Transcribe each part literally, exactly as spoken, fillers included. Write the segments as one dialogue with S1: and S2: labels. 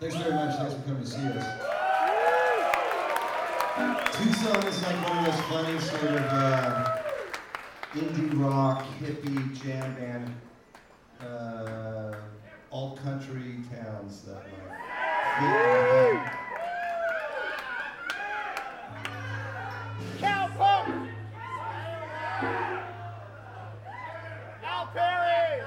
S1: Thanks very much. Thanks for coming to see us. Tucson is like one of those funny sort of uh, indie rock, hippie, jam band, uh, alt country towns that like fit.
S2: Cowpunk! Al Perry!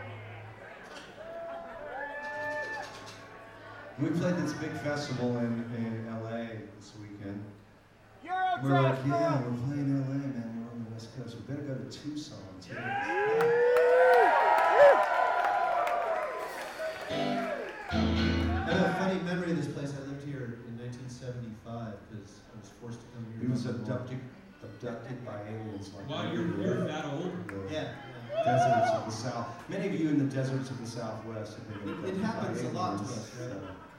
S1: We played this big festival in, in L A this weekend.
S2: Euro
S1: We're like,
S2: Trash
S1: yeah,
S2: Girl!
S1: we're playing L A, man. We're on the West Coast. We better go to Tucson, too.
S3: I have a funny memory of this place. I lived here in nineteen seventy-five because I was forced to come here.
S1: He was abducted, abducted by aliens. Like
S4: Wow, you're, you're that old?
S3: Yeah.
S1: Deserts of the South. Many of you in the deserts of the Southwest have been
S3: It,
S1: abducted
S3: it happens
S1: by
S3: a lot to
S1: aliens,
S3: us, right?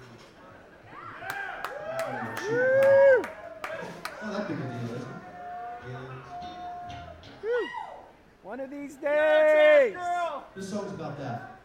S1: so.
S3: Not that big a deal, is it? Aliens.
S2: One of these Euro Trash days! Girl!
S3: This song's about that.